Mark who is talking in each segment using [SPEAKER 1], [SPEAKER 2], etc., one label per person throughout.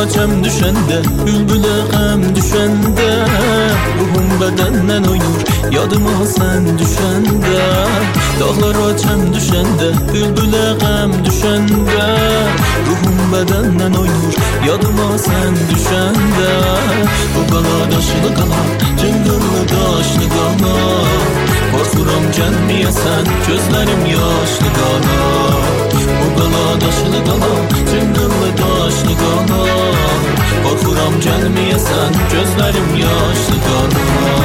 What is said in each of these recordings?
[SPEAKER 1] açam düşende, bülbüle qəm düşende, ruhum bedenden oyur, yadıma sen düşende. Dağlar açam düşende, bülbüle qəm düşende, ruhum bedenden oyur, yadıma sen düşende. Bu qala daşlı qala, cıngıllı daşlı qala, korkuram gelmeyesen, gözlerim yaşlı qala. Bu qala daşlı qala, cıngıllı daşlı qala, korkuram gelmeyesen, gözlerim yaşlı qala.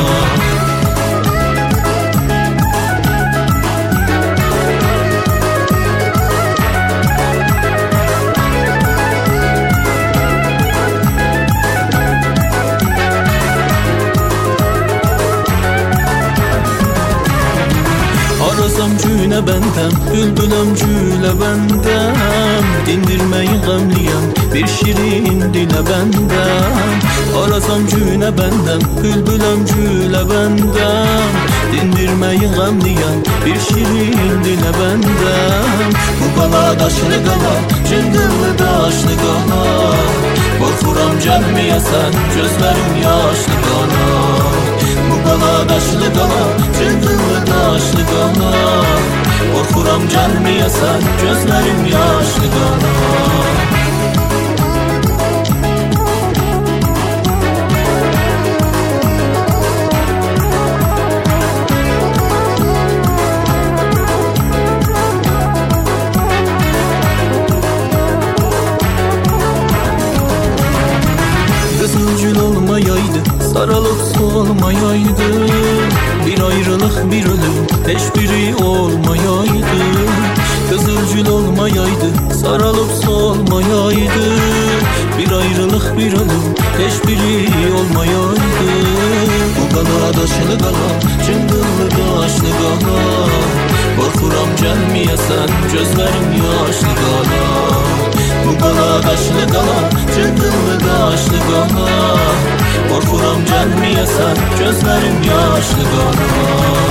[SPEAKER 1] Arasam cüne bendem, bülbülüm cüle bendem, dindirmeyi gamliyem, bir şirin dile bendem. Arasam cüne bendem, bülbülüm cüle bendem, dindirmeyi gamliyem, bir şirin dile bendem. Bu qala daşlı qala, cıngıllı daşlı qala, korkuram gelmeyesen, gözlerim yaşlı qala. Bu qala daşlı qala, cıngıllı daşlı qala, korkuram gelmeyesen, gözlerim yaşlı qala. Kızılgül olmayaydı, sarılıp solmayaydı, bir ayrılık bir ölüm, hiçbiri olmayaydı. Kızılgül olmayaydı, sarılıp solmayaydı, bir ayrılık bir ölüm, hiçbiri olmayaydı. Bu qala daşlı qala, cıngıllı daşlı qala, korkuram gelmeyesen, gözlerim yaşlı qala. Bu qala daşlı qala, cıngıllı daşlı qala, korkuram gelmeyesen, gözlerim yaşlı qala.